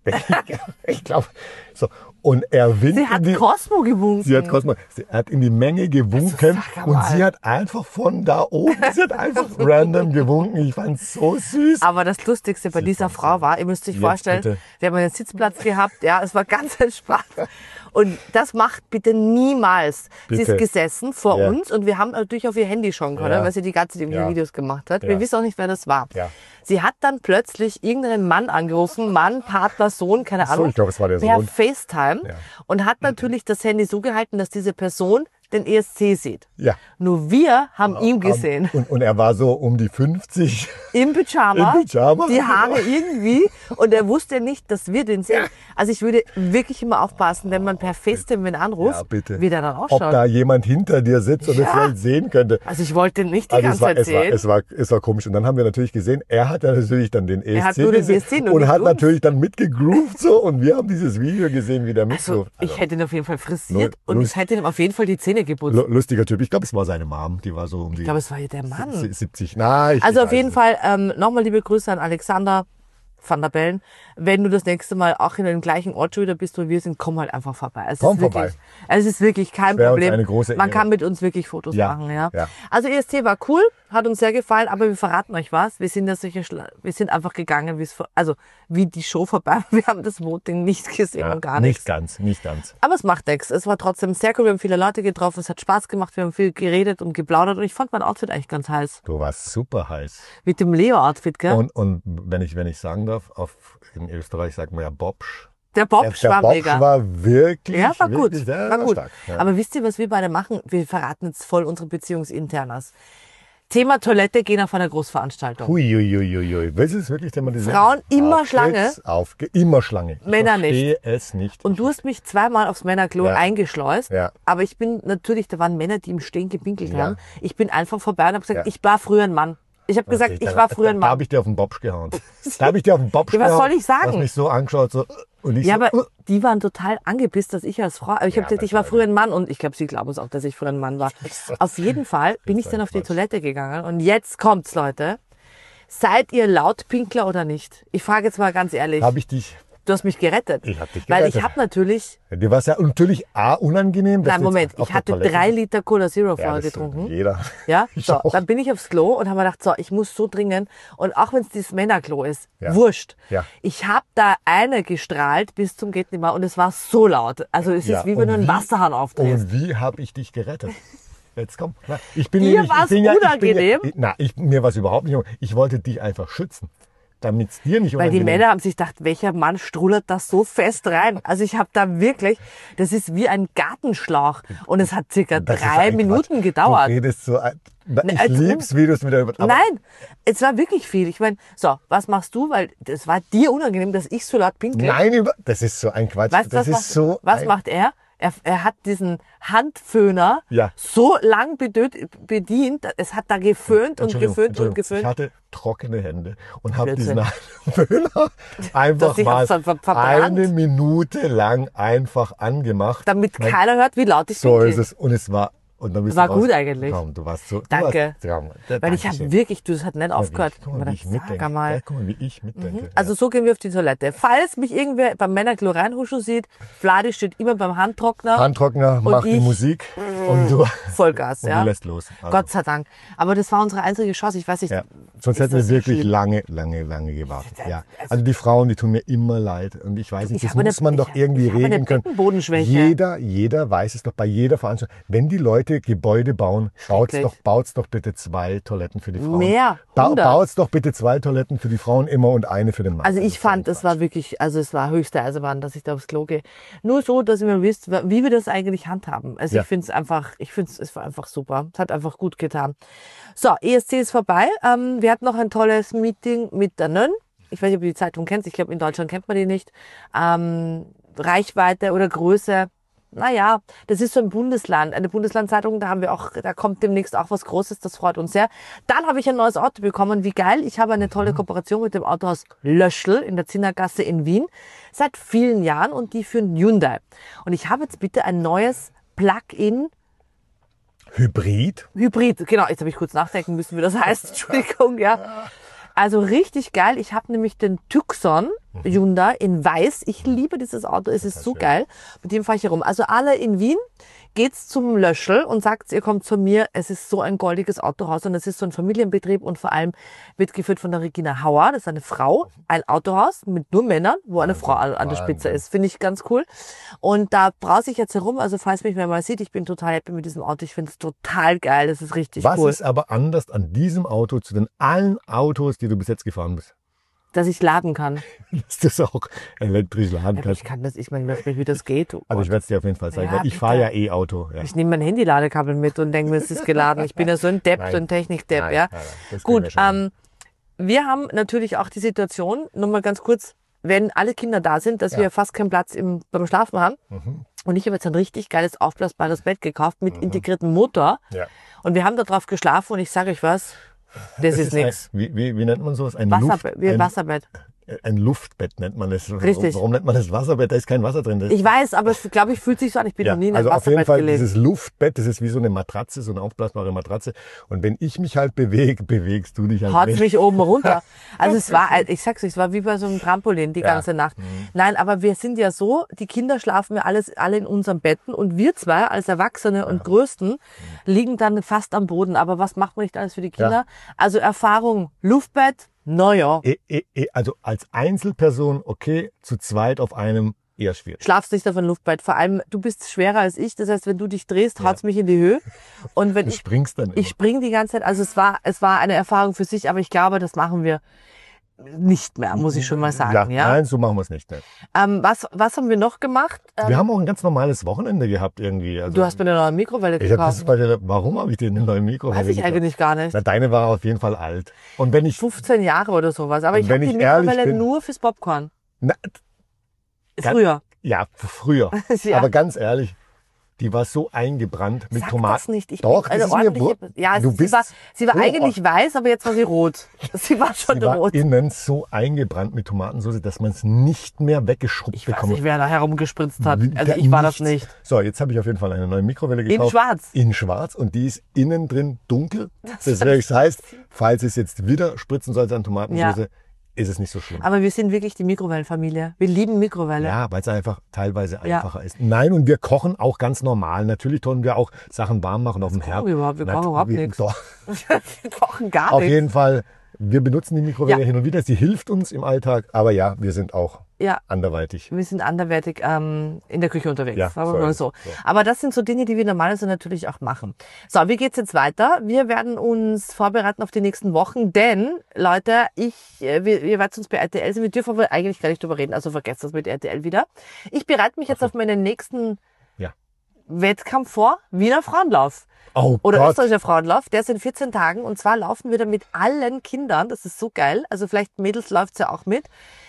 ich glaube, so. Und er winkt Sie hat in die, Cosmo gewunken. sie hat Cosmo, sie hat in die Menge gewunken Also sag und mal. sie hat einfach von da oben, sie hat einfach random gewunken. Ich fand's so süß. Aber das Lustigste bei dieser Frau war, ihr müsst euch Jetzt vorstellen, bitte. wir haben einen Sitzplatz gehabt, ja, es war ganz entspannt. Und das macht bitte niemals. Sie Bitte. ist gesessen vor Ja. uns und wir haben natürlich auf ihr Handy schauen können, Ja. weil sie die ganze Zeit irgendwelche Ja. Videos gemacht hat. Ja. Wir wissen auch nicht, wer das war. Ja. Sie hat dann plötzlich irgendeinen Mann angerufen, Mann, Partner, Sohn, keine so, Ahnung. ich glaube, es war der per Sohn. FaceTime Ja. und hat natürlich das Handy so gehalten, dass diese Person den E S C sieht. Ja. Nur wir haben ihn gesehen. Und, und er war so um die fünfzig. Im Pyjama, Im Pyjama, die Haare irgendwie und er wusste nicht, dass wir den sehen. Also ich würde wirklich immer aufpassen, wenn man per FaceTime wen anruft, Ja, bitte. wie der dann Ob ausschaut. da jemand hinter dir sitzt und es Ja. vielleicht sehen könnte. Also ich wollte nicht die Also es ganze war, Zeit es, war, sehen. es, war, es war komisch. Und dann haben wir natürlich gesehen, er hat ja natürlich dann den E S C hat nur den E S C, gesehen nur und nicht hat uns. natürlich dann mitgegroovt so und wir haben dieses Video gesehen, wie der also mitgroovt. ich hätte ihn auf jeden Fall frisiert Lu- und lust- ich hätte ihm auf jeden Fall die Zähne geputzt. Lu- Lustiger Typ. Ich glaube, es war seine Mom. Die war so um die Ich glaube, es war ja der Mann. siebzig. Na, ich, Also ich auf weiß jeden nicht. Fall ähm, nochmal liebe Grüße an Alexander Van der Bellen. Wenn du das nächste Mal auch in dem gleichen Ort schon wieder bist, wo wir sind, komm halt einfach vorbei. Es Komm ist wirklich, vorbei. Es ist wirklich kein Wäre uns Problem. eine große Man Ehre. kann mit uns wirklich Fotos Ja, machen. Ja. ja. Also E S C war cool, hat uns sehr gefallen, aber wir verraten euch was. Wir sind ja solche, Schla wir sind einfach gegangen, wie es vor- also wie die Show vorbei. Wir haben das Voting nicht gesehen Ja, und gar nicht nichts. ganz, nicht ganz. Aber es macht nichts. Es war trotzdem sehr cool. Wir haben viele Leute getroffen. Es hat Spaß gemacht. Wir haben viel geredet und geplaudert. Und ich fand mein Outfit eigentlich ganz heiß. Du warst super heiß. Mit dem Leo-Outfit, gell? Und, und wenn ich, wenn ich sagen darf, auf, in Österreich sagt man ja Bobsch. der Bobsch der war Bobsch mega. war wirklich, Ja, war gut. wirklich, der War gut. stark. Ja. Aber wisst ihr, was wir beide machen? Wir verraten jetzt voll unsere Beziehungsinternas. Thema Toilette gehen auf einer Großveranstaltung. Huiuiuiui. Willst du es wirklich thematisieren? Frauen immer Auf Schlange. geht's, Auf, ge- immer Schlange. Ich Männer verstehe es nicht. Und du hast mich zweimal aufs Männerklo Ja. eingeschleust. Ja. Aber ich bin natürlich, da waren Männer, die im Stehen gepinkelt Ja. haben. Ich bin einfach vorbei und habe gesagt, Ja. ich war früher ein Mann. Ich habe gesagt, Okay, ich da- war früher ein Da Mann. habe ich dir auf den Bobsch gehauen. Da habe ich dir auf den Bobsch Ja, was gehauen. soll ich sagen? Du hast mich so angeschaut, so, und ich Ja, so, aber die waren total angepisst, dass ich als Frau, aber ich habe Ja, gesagt, ich war aber- früher ein Mann und ich glaube, sie glauben es auch, dass ich früher ein Mann war. Auf jeden Fall bin ich dann auf die Toilette gegangen und jetzt kommt's, Leute. Seid ihr Lautpinkler oder nicht? Ich frage jetzt mal ganz ehrlich. habe ich dich, Du hast mich gerettet. Ich hab dich Weil ich gerettet. habe natürlich, dir war es ja natürlich A, unangenehm. dass nein, du jetzt Moment, auf ich der hatte Toilette drei bist. Liter Cola Zero Ja, vorher das getrunken. Jeder. Ja, Ich so, auch. dann bin ich aufs Klo und habe mir gedacht, so, ich muss so dringend. Und auch wenn es dieses Männerklo ist, Ja. wurscht. Ja. Ich habe da eine gestrahlt bis zum geht nicht mehr und es war so laut. Also es Ja, ist wie und wenn du einen wie- Wasserhahn aufdrehst. Und wie habe ich dich gerettet? Jetzt komm. Na, ich bin Dir nämlich- ich war's bin ja, ich bin unangenehm? Ja, na, ich, mir war es überhaupt nicht. Ich wollte dich einfach schützen. damit es dir nicht Weil die unangenehm Männer haben sich gedacht, welcher Mann strullert das so fest rein? Also ich habe da wirklich, das ist wie ein Gartenschlauch und es hat circa Das ist drei ein Minuten Quatsch. gedauert. Du redest so, ein- ich als lieb's, wie du es wieder... aber Nein, es war wirklich viel. Ich meine, so, was machst du? Weil das war dir unangenehm, dass ich so laut pinkel. Nein, über- das ist so ein Quatsch. Weißt du, das was, ist macht, so was ein, macht er? er? Er hat diesen Handföhner Ja. so lang bedöt, bedient, es hat da geföhnt und Entschuldigung, geföhnt und Entschuldigung. gefönt. Ich hatte trockene Hände und habe Blödsinn. diesen Föhner einfach sich mal ver- ver- verbrannt. eine Minute lang einfach angemacht. Damit Nein, keiner hört, wie laut ich so pinkel. ist es. Und es war... Und dann bist War du raus- gut eigentlich. Komm, du warst so... Danke. Du warst, ja, Weil ich habe wirklich, du, das hat nicht aufgehört. Guck mal, wie ich Sag mitdenke. einmal. Ja, guck mal, wie ich mitdenke. Also so gehen wir auf die Toilette. Falls mich irgendwer beim Männerklo reinhuschen sieht, Vladi steht immer beim Handtrockner. Handtrockner macht die ich- Musik und du, Vollgas, und ja. du lässt los. Also, Gott sei Dank. Aber das war unsere einzige Chance. Ich weiß nicht. ja. Sonst ist hätten wir das so wirklich schlimm? lange, lange, lange gewartet. Ja. Also die Frauen, die tun mir immer leid. Und ich weiß nicht, Ich das habe muss eine- man ich doch hab- irgendwie ich habe eine regeln können. Beckenbodenschwäche. Jeder, jeder weiß es doch bei jeder Veranstaltung. Wenn die Leute Gebäude bauen, baut's Schrecklich. doch, baut's doch bitte zwei Toiletten für die Frauen. Mehr, Ba hundert. baut's doch bitte zwei Toiletten für die Frauen immer und eine für den Mann. Also Das ich ist doch fand, ein es war wirklich, also es war höchste Eisenbahn, dass ich da aufs Klo gehe. Nur so, dass ihr mal wisst, wie wir das eigentlich handhaben. Also Ja. ich finde es einfach, ich finde es, es war einfach super. Es hat einfach gut getan. So, E S C ist vorbei. Ähm, wir hatten noch ein tolles Meeting mit der Nönn. Ich weiß nicht, ob du die Zeitung kennst. Ich glaube, in Deutschland kennt man die nicht. Ähm, Reichweite oder Größe. Naja, das ist so ein Bundesland, eine Bundeslandzeitung, da haben wir auch, da kommt demnächst auch was Großes, das freut uns sehr. Dann habe ich ein neues Auto bekommen, wie geil. Ich habe eine tolle Kooperation mit dem Autohaus Löschl in der Zinnergasse in Wien seit vielen Jahren und die führen Hyundai. Und ich habe jetzt bitte ein neues Plug-in Hybrid? Hybrid, genau, jetzt habe ich kurz nachdenken müssen, wie das heißt, Entschuldigung, ja. Also richtig geil, ich habe nämlich den Tucson Hyundai in weiß, ich liebe dieses Auto, es ist so geil, mit dem fahre ich herum. Also alle in Wien, geht's zum Löschl und sagt, ihr kommt zu mir, es ist so ein goldiges Autohaus und es ist so ein Familienbetrieb und vor allem wird geführt von der Regina Hauer, das ist eine Frau, ein Autohaus mit nur Männern, wo eine Frau an, an der Spitze ist, finde ich ganz cool. Und da brause ich jetzt herum, also falls mich wer mal sieht, ich bin total happy mit diesem Auto, ich finde es total geil, das ist richtig Was cool. ist aber anders an diesem Auto zu den allen Autos, die du bis jetzt gefahren bist? Dass ich laden kann. Dass du es auch elektrisch laden Ja, kannst. ich kann das, ich meine, wie das geht. Oh Also ich Gott. werde es dir auf jeden Fall zeigen, Ja, weil ich bitte. fahre ja E-Auto. Ja. Ich nehme mein Handy-Ladekabel mit und denke mir, es ist geladen. Ich bin ja so ein Depp, Nein. so ein Technik-Depp, Nein, ja. nein, nein, das kriegen wir Gut, schon hin. ähm, wir haben natürlich auch die Situation, nur mal ganz kurz, wenn alle Kinder da sind, dass Ja. wir fast keinen Platz im, beim Schlafen haben. Mhm. Und ich habe jetzt ein richtig geiles, aufblasbares Bett gekauft mit integriertem Motor. Ja. Und wir haben da drauf geschlafen und ich sage euch was, das, ist ein, nichts. wie, wie, wie nennt man sowas? Ein, Wasserbett, wie ein ein, Wasserbett. ein Luftbett nennt man es. Richtig. Warum nennt man das Wasserbett? Da ist kein Wasser drin. Das Ich weiß, aber es, glaube ich, fühlt sich so an. Ich bin Ja, noch nie in ein also auf jeden Wasserbett Fall gelegt. dieses Luftbett, das ist wie so eine Matratze, so eine aufblasbare Matratze. Und wenn ich mich halt bewege, bewegst du dich halt Haut mit. mich oben runter. Also es war, ich sag's euch, es war wie bei so einem Trampolin die Ja. ganze Nacht. Nein, aber wir sind ja so, die Kinder schlafen ja alles, alle in unseren Betten und wir zwei als Erwachsene und Größten liegen dann fast am Boden. Aber was macht man nicht alles für die Kinder? Ja. Also Erfahrung, Luftbett, naja. Eh, eh, eh, Also als Einzelperson, okay, zu zweit auf einem eher schwierig. Schlafst nicht auf ein Luftbett. Vor allem, du bist schwerer als ich. Das heißt, wenn du dich drehst, haut's mich in die Höhe. Und wenn Du ich, springst dann immer. ich spring die ganze Zeit. Also es war, es war eine Erfahrung für sich, aber ich glaube, das machen wir nicht mehr, muss ich schon mal sagen. Ja. Nein, so machen wir es nicht. Ne? Ähm, was, was haben wir noch gemacht? Ähm, Wir haben auch ein ganz normales Wochenende gehabt irgendwie. Also, du hast mir eine neue Mikrowelle ich hab das gekauft. bei der, warum habe ich dir eine neue Mikrowelle Weiß ich gekauft? eigentlich gar nicht. Na, deine war auf jeden Fall alt. Und wenn ich, fünfzehn Jahre oder sowas. Aber Und ich habe wenn die ich ehrlich Mikrowelle bin- nur fürs Popcorn. na, Ganz- Früher. ja, früher. Ja. Aber ganz ehrlich, die war so eingebrannt mit Sag Tomaten. das nicht. Ich Doch, bin eine das ist mir ordentliche- wurscht. Ja, Du sie bist war, sie war so eigentlich weiß, aber jetzt war sie rot. Sie war schon Die war rot. innen so eingebrannt mit Tomatensauce, dass man es nicht mehr weggeschrubbt Ich weiß bekommt. nicht, wer da herumgespritzt hat. Wie- Also der ich war das nichts. nicht. So, jetzt habe ich auf jeden Fall eine neue Mikrowelle gekauft. schwarz? In schwarz. Und die ist innen drin dunkel. Das, das heißt, falls es jetzt wieder spritzen sollte an Tomatensauce, ist es nicht so schlimm. Aber wir sind wirklich die Mikrowellenfamilie. Wir lieben Mikrowelle. Ja, weil es einfach teilweise Ja. einfacher ist. Nein, und wir kochen auch ganz normal. Natürlich tun wir auch Sachen warm machen auf dem Herd. wir überhaupt? Wir Nat- kochen überhaupt wir- nichts. Doch. Wir kochen gar Auf nichts. jeden Fall, wir benutzen die Mikrowelle Ja. hin und wieder. Sie hilft uns im Alltag. Aber ja, wir sind auch Ja. anderweitig. Wir sind anderweitig ähm, in der Küche unterwegs, Ja, sagen wir so mal ist so. es, so. Aber das sind so Dinge, die wir normalerweise natürlich auch machen. So, wie geht's jetzt weiter? Wir werden uns vorbereiten auf die nächsten Wochen, denn, Leute, ich, äh, wir, wir werden uns bei R T L sehen, wir dürfen aber eigentlich gar nicht drüber reden, also vergesst das mit R T L wieder. Ich bereite mich jetzt so. auf meinen nächsten Ja. Wettkampf vor, Wiener Frauenlauf. Oh Oder Gott. österreichischer Frauenlauf, der ist in vierzehn Tagen und zwar laufen wir da mit allen Kindern, das ist so geil, also vielleicht Mädels läuft's ja auch mit.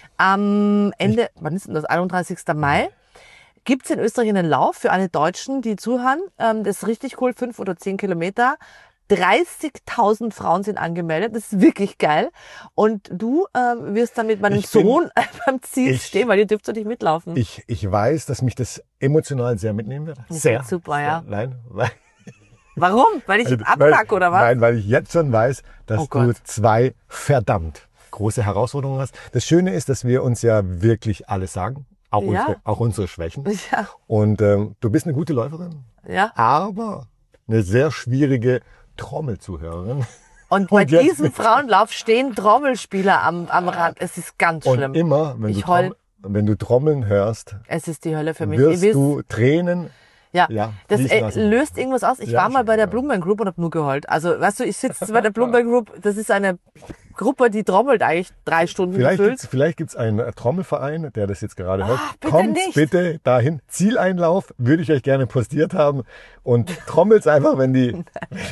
Am Ende, wann ist denn das, einunddreißigsten Mai, gibt's in Österreich einen Lauf für alle Deutschen, die zuhören. Ähm, das ist richtig cool, fünf oder zehn Kilometer. dreißigtausend Frauen sind angemeldet, das ist wirklich geil. Und du ähm, wirst dann mit meinem Ich bin- Sohn beim Ziel ich- stehen, weil ihr dürft so nicht mitlaufen. Ich, ich weiß, dass mich das emotional sehr mitnehmen wird. Das Sehr. wird super, ja. Nein, weil, Warum? Weil ich weil, abpack, oder was? Nein, weil ich jetzt schon weiß, dass Oh du Gott. zwei verdammt große Herausforderungen hast. Das Schöne ist, dass wir uns ja wirklich alles sagen. Auch, Ja. unsere, auch unsere Schwächen. Ja, Und ähm, du bist eine gute Läuferin, ja. aber eine sehr schwierige Trommelzuhörerin. Und bei Und jetzt- diesem Frauenlauf stehen Trommelspieler am, am Rad. Es ist ganz Und schlimm. immer, wenn du, Ich heul. Trommel, wenn du Trommeln hörst, Es ist die Hölle für mich. Ihr wirst wisst, du Tränen. ja, ja, das fließen äh, lassen. löst irgendwas aus. Ich Ja, war mal schon, bei der ja. Blumenberg Group und habe nur geheult. Also, weißt du, ich sitze bei der Blumenberg Group. Das ist eine Gruppe, die trommelt eigentlich drei Stunden Vielleicht gefüllt. gibt's, vielleicht gibt's einen äh, Trommelverein, der das jetzt gerade hört. Ah, bitte Kommt nicht. bitte dahin. Zieleinlauf würde ich euch gerne postiert haben. Und trommelt's einfach, wenn die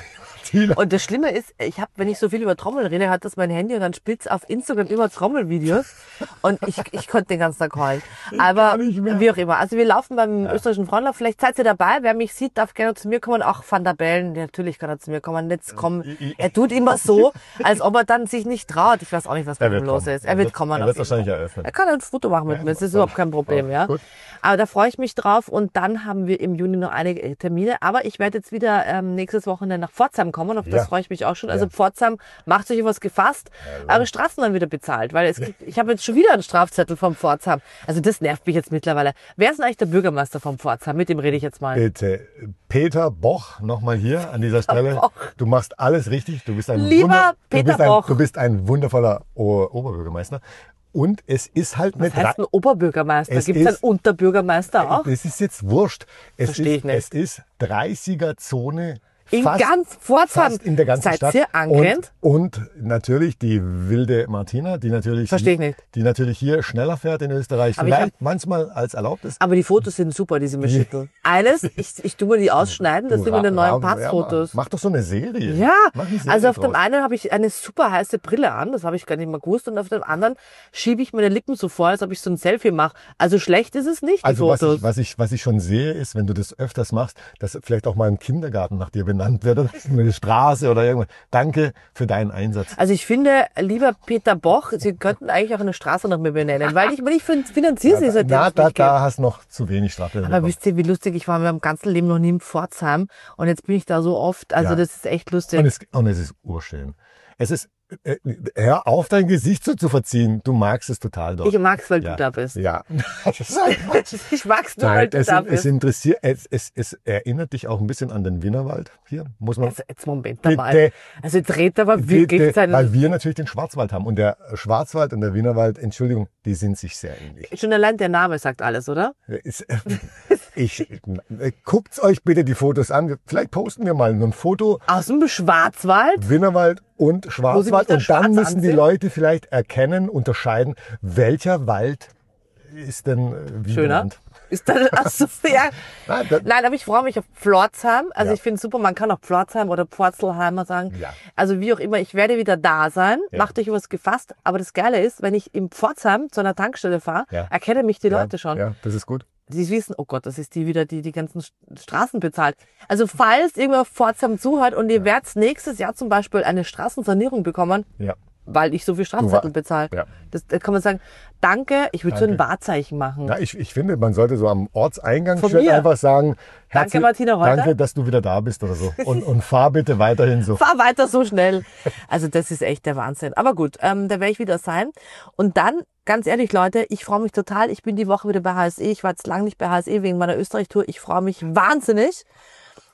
Ziel. Und das Schlimme ist, ich habe, wenn ich so viel über Trommel rede, hat das mein Handy und dann spitz auf Instagram immer Trommelvideos und ich, ich konnte den ganzen Tag heulen. Aber kann nicht mehr. wie auch immer. Also wir laufen beim österreichischen Frauenlauf. Vielleicht seid ihr dabei. Wer mich sieht, darf gerne zu mir kommen. Auch Van der Bellen, ja, natürlich kann er zu mir kommen. Jetzt kommen. Er tut immer so, als ob er dann sich nicht traut. Ich weiß auch nicht, was mit Er ihm wird los kommen. ist. Er Er wird wird- kommen. er auf wird jeden wahrscheinlich Fall. eröffnen. Er kann ein Foto machen mit mir. Das ist überhaupt kein Problem, ja. Gut. Aber da freue ich mich drauf und dann haben wir im Juni noch einige Termine. Aber ich werde jetzt wieder ähm, nächstes Wochenende nach Pforzheim kommen. Auf das Ja. freue ich mich auch schon. Also Pforzheim, macht euch was gefasst, eure Straßen dann wieder bezahlt. Weil es gibt, ich habe jetzt schon wieder einen Strafzettel vom Pforzheim. Also das nervt mich jetzt mittlerweile. Wer ist denn eigentlich der Bürgermeister vom Pforzheim? Mit dem rede ich jetzt mal. Bitte, Peter Boch, nochmal hier an dieser Stelle. Boch. Du machst alles richtig. Du bist ein, Lieber Wunder, Peter du bist ein, Boch. du bist ein wundervoller O- Oberbürgermeister. Und es ist halt Was eine heißt ein Oberbürgermeister? Es Gibt es einen ist- Unterbürgermeister auch? Es ist jetzt wurscht. Es Versteh ich ist, nicht. es ist dreißiger-Zone. In fast, ganz Pforzheim. fast in der ganzen Seid Stadt. ihr angrennt? Und, und natürlich die wilde Martina, die natürlich, Versteh ich nicht. die natürlich hier schneller fährt in Österreich. Aber ich Vielleicht hab- manchmal als erlaubt ist. Aber die Fotos sind super, die sie mir schicken. Eines, ich, ich tue mir die ausschneiden, das sind meine neuen Passfotos. Mach doch so eine Serie. Ja, Mach eine Serie also auf dem draus. einen habe ich eine super heiße Brille an, das habe ich gar nicht mal gewusst, und auf dem anderen schiebe ich meine Lippen so vor, als ob ich so ein Selfie mache. Also schlecht ist es nicht, die Also was Fotos. ich, was, ich, was ich schon sehe, ist, wenn du das öfters machst, dass vielleicht auch mal ein Kindergarten nach dir benannt wird oder eine Straße oder irgendwas. Danke für deinen Einsatz. Also ich finde, lieber Peter Boch, Sie könnten eigentlich auch eine Straße nach mir benennen, weil ich, weil ich fin- finanziere sie seitdem Na, es da, mich gibt. da hast noch zu wenig Strafe. Aber wisst ihr, wie lustig ich war? Wir haben im ganzen Leben noch nie in Pforzheim und jetzt bin ich da so oft. Also Ja. das ist echt lustig. Und es, und es ist urschön. Es ist, äh, hör auf, dein Gesicht so zu verziehen. Du magst es total dort. Ich mag's, weil ja. du da bist. Ja. Das ist einfach- Ich mag's nur, weil Nein, du es, da es bist. interessiert, es, es, es erinnert dich auch ein bisschen an den Wienerwald hier, muss man. Also jetzt Moment Bitte. mal. Also jetzt redet aber wirklich Bitte, seinen... weil wir natürlich den Schwarzwald haben. Und der Schwarzwald und der Wienerwald, Entschuldigung, die sind sich sehr ähnlich. Schon allein der Name sagt alles, oder? Ist, äh, ich, äh, guckt's euch bitte die Fotos an. Vielleicht posten wir mal ein Foto, Aus dem Schwarzwald? Wienerwald und Wo sie mich Schwarzwald. dann Und dann schwarz müssen die ansehen? Leute vielleicht erkennen, unterscheiden, welcher Wald ist denn äh, wie Schöner? benannt. Ist das, ach so, ja. Nein, da- Nein, aber ich freue mich auf Pforzheim. Also Ja. ich finde es super, man kann auch Pforzheim oder Pforzelheimer sagen. Ja. Also wie auch immer, ich werde wieder da sein. Ja. Macht euch was gefasst. Aber das Geile ist, wenn ich im Pforzheim zu einer Tankstelle fahre, Ja. erkennen mich die ja, Leute schon. Ja, das ist gut. Die wissen, oh Gott, das ist die wieder, die die ganzen St- Straßen bezahlt. Also falls irgendwer auf Pforzheim zuhört und ihr werdet nächstes Jahr zum Beispiel eine Straßensanierung bekommen, Ja. weil ich so viel Strafzettel bezahle. Ja. Das, da kann man sagen, danke, ich würde so ein Danke. Wahrzeichen machen. Ja, ich, ich finde, man sollte so am Ortseingang Von schon mir. einfach sagen, herzlich- Martina Reuter. danke, dass du wieder da bist oder so. Und, und fahr bitte weiterhin so. Fahr weiter so schnell. Also das ist echt der Wahnsinn. Aber gut, ähm, da werde ich wieder sein. Und dann, ganz ehrlich, Leute, ich freue mich total. Ich bin die Woche wieder bei H S E. Ich war jetzt lang nicht bei H S E wegen meiner Österreich-Tour. Ich freue mich wahnsinnig.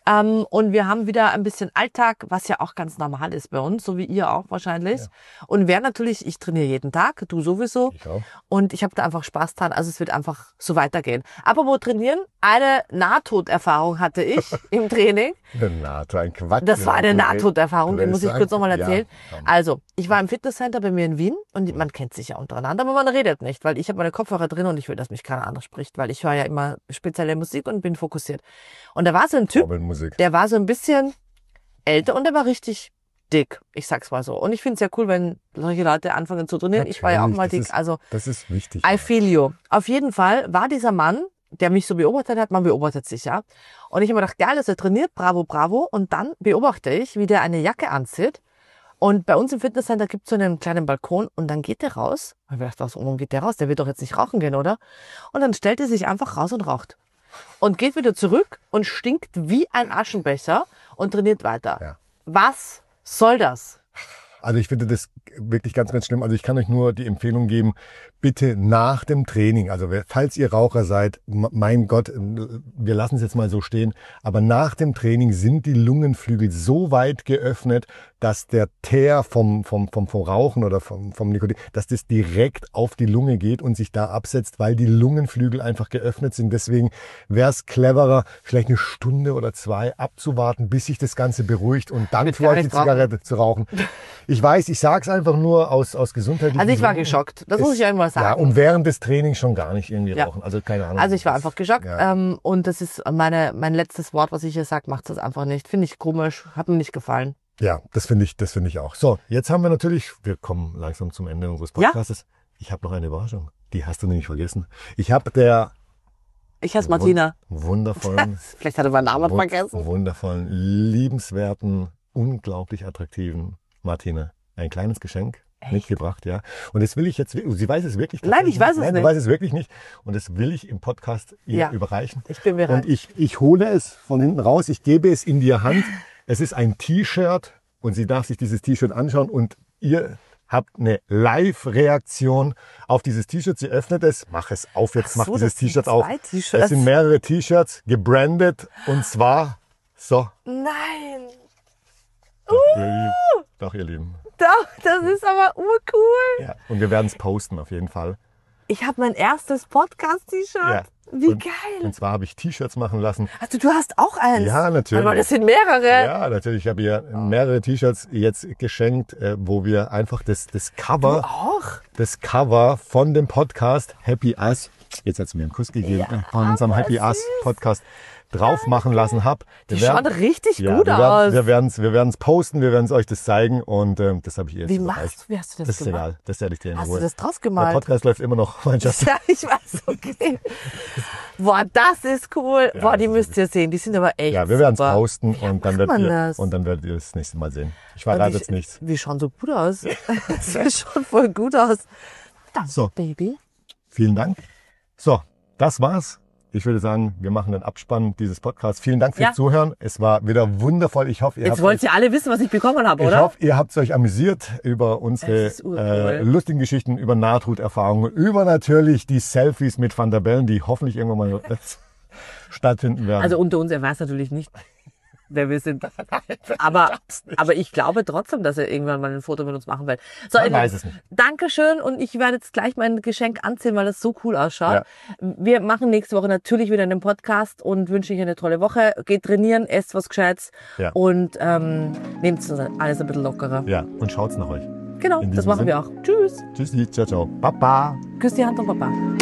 Ähm, und wir haben wieder ein bisschen Alltag, was ja auch ganz normal ist bei uns, so wie ihr auch wahrscheinlich. Ja. Und wer natürlich, ich trainiere jeden Tag, du sowieso. Ich auch. Und ich habe da einfach Spaß dran. Also es wird einfach so weitergehen. Apropos trainieren, eine Nahtoderfahrung hatte ich im Training. Eine Nahtod, ein Quatsch. Das war eine Nahtoderfahrung, die muss ich kurz nochmal erzählen. Ja. Also, ich war im Fitnesscenter bei mir in Wien und man kennt sich ja untereinander, aber man redet nicht, weil ich habe meine Kopfhörer drin und ich will, dass mich keiner anders spricht, weil ich höre ja immer spezielle Musik und bin fokussiert. Und da war so ein Typ, der war so ein bisschen älter und der war richtig dick, ich sag's mal so. Und ich finde es ja cool, wenn solche Leute anfangen zu trainieren. Natürlich, ich war ja auch mal dick, ist, also das ist wichtig. I feel you. Auf jeden Fall war dieser Mann, der mich so beobachtet hat, man beobachtet sich ja. Und ich habe mir gedacht, geil, dass er trainiert, bravo, bravo. Und dann beobachte ich, wie der eine Jacke anzieht. Und bei uns im Fitnesscenter gibt es so einen kleinen Balkon und dann geht der raus. Und ich dachte, warum geht der raus? Der wird doch jetzt nicht rauchen gehen, oder? Und dann stellt er sich einfach raus und raucht. Und geht wieder zurück und stinkt wie ein Aschenbecher und trainiert weiter. Ja. Was soll das? Also ich finde das wirklich ganz, ganz schlimm. Also ich kann euch nur die Empfehlung geben, bitte nach dem Training, also falls ihr Raucher seid, mein Gott, wir lassen es jetzt mal so stehen, aber nach dem Training sind die Lungenflügel so weit geöffnet, dass der Teer vom, vom, vom, vom Rauchen oder vom, vom Nikotin, dass das direkt auf die Lunge geht und sich da absetzt, weil die Lungenflügel einfach geöffnet sind. Deswegen wäre es cleverer, vielleicht eine Stunde oder zwei abzuwarten, bis sich das Ganze beruhigt und dann für euch die Zigarette zu rauchen. Ich weiß, ich sage es einfach nur aus, aus gesundheitlichen Also ich war Gründen. geschockt, das Es, muss ich einmal sagen. Ja, und während des Trainings schon gar nicht irgendwie Ja. rauchen. Also keine Ahnung. Also ich war einfach geschockt. Ja. Ähm, und das ist meine, mein letztes Wort, was ich hier sage, macht das einfach nicht. Finde ich komisch, hat mir nicht gefallen. Ja, das finde ich, das finde ich auch. So, jetzt haben wir natürlich, wir kommen langsam zum Ende unseres Podcasts. Ja? Ich habe noch eine Überraschung. Die hast du nämlich vergessen. Ich habe der Ich heiße Martina. Wundervollen, Vielleicht hat er meinen Namen wun vergessen. wundervollen, liebenswerten, unglaublich attraktiven Martina ein kleines Geschenk Echt? mitgebracht, ja. Und das will ich jetzt, sie weiß es wirklich Nein, ich weiß es Nein, nicht. du weißt es wirklich nicht. Und das will ich im Podcast ihr Ja. überreichen. Ich bin bereit. Und ich, ich hole es von hinten raus, ich gebe es in die Hand. Es ist ein T-Shirt und sie darf sich dieses T-Shirt anschauen und ihr habt eine Live-Reaktion auf dieses T-Shirt. Sie öffnet es, mach es auf, jetzt Ach mach so, dieses das sind T-Shirt auf. zwei T-Shirts. Es sind mehrere T-Shirts, gebrandet und zwar so. Nein. Doch, ihr Lieben. Doch, ihr Lieben. Doch, das ist aber urcool. Ja, und wir werden es posten auf jeden Fall. Ich habe mein erstes Podcast-T-Shirt. Ja. Wie und, geil. Und zwar habe ich T-Shirts machen lassen. Also du hast auch eins? Ja, natürlich. Aber das sind mehrere. Ja, natürlich. Ich habe ihr mehrere T-Shirts jetzt geschenkt, äh, wo wir einfach das, das Cover, Du auch? das Cover von dem Podcast Happy Us, jetzt hat sie mir einen Kuss gegeben, Ja, äh, von unserem Happy Us Podcast drauf machen lassen habe. Die schauen richtig ja, gut wir aus. werden, wir werden es wir werden's posten, wir werden es euch das zeigen und ähm, das habe ich ihr jetzt Wie überreicht. machst du, wie hast du das, Das ist gemacht? egal, das werde ich dir in Hast Ruhe. du das drauf Der gemalt? Podcast läuft immer noch, mein Schatz. Ja, ich weiß, okay. Boah, das ist cool. Ja, Boah, die das müsst ihr sehen. Die sind aber echt Ja, wir werden es super. posten und dann, macht man werdet ihr, das? und dann werdet ihr das nächste Mal sehen. Ich Und verrate die- jetzt nichts. Wir schauen so gut aus. Das sieht schon voll gut aus. Danke, So. Baby. Vielen Dank. So, das war's. Ich würde sagen, wir machen den Abspann dieses Podcasts. Vielen Dank fürs Ja. Zuhören. Es war wieder wundervoll. Ich hoffe, ihr Jetzt habt wollt euch, ihr alle wissen, was ich bekommen habe, ich oder? hoffe, ihr habt euch amüsiert über unsere Es ist urcool. äh, lustigen Geschichten, über Nahtoderfahrungen, über natürlich die Selfies mit Van der Bellen, die hoffentlich irgendwann mal stattfinden werden. Also unter uns, er weiß natürlich nicht, wer wir sind. Aber, aber ich glaube trotzdem, dass er irgendwann mal ein Foto mit uns machen will. So, Man ihr weiß Lieben, es nicht. Dankeschön und ich werde jetzt gleich mein Geschenk anziehen, weil das so cool ausschaut. Ja. Wir machen nächste Woche natürlich wieder einen Podcast und wünsche euch eine tolle Woche. Geht trainieren, esst was Gescheites Ja. und ähm, nehmt es alles ein bisschen lockerer. Ja, und schaut's nach euch. Genau, In das diesem machen wir auch. Tschüss. Tschüssi, ciao, ciao. Baba. Küss die Hand und Papa.